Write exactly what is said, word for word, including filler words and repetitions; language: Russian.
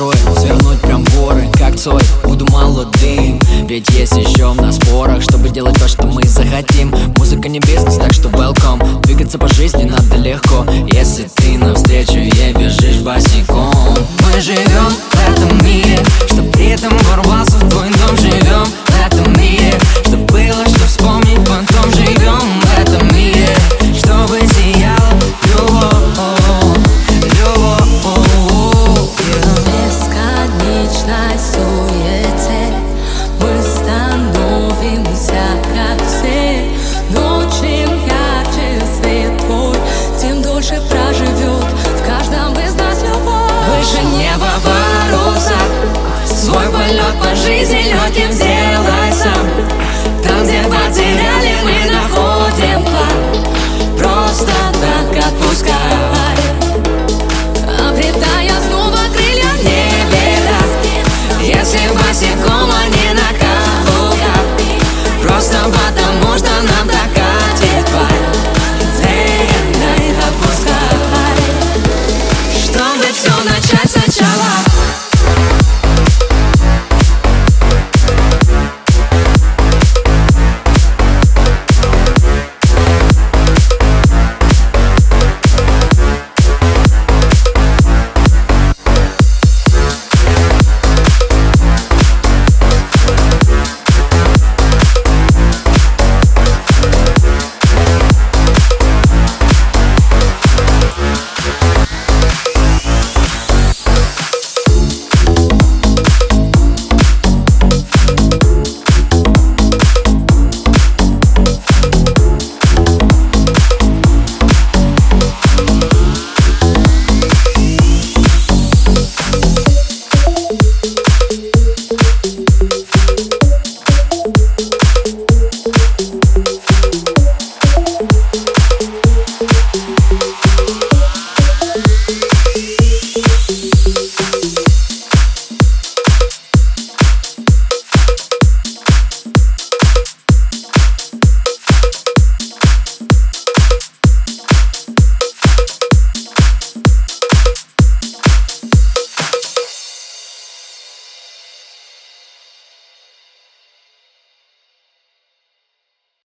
настрой свернуть прям в горы, как Цой, буду молодым. Ведь есть еще в нас порох, чтобы делать то, что мы захотим. Музыка не бизнес, так что welcome. Двигаться по жизни надо легко, если ты навстречу ей бежишь босиком. Мы живем в этом мире, чтоб при этом ворвался в твой дом. Живем в этом мире, что было, что вспомнить потом. Живем в этом мире, чтобы сияла любовь, любовь. В бесконечной суете мы становимся как все. Но чем ярче свет твой, тем дольше проживет в каждом из нас любовь. Выше неба паруса, свой полет по жизни легким сделать.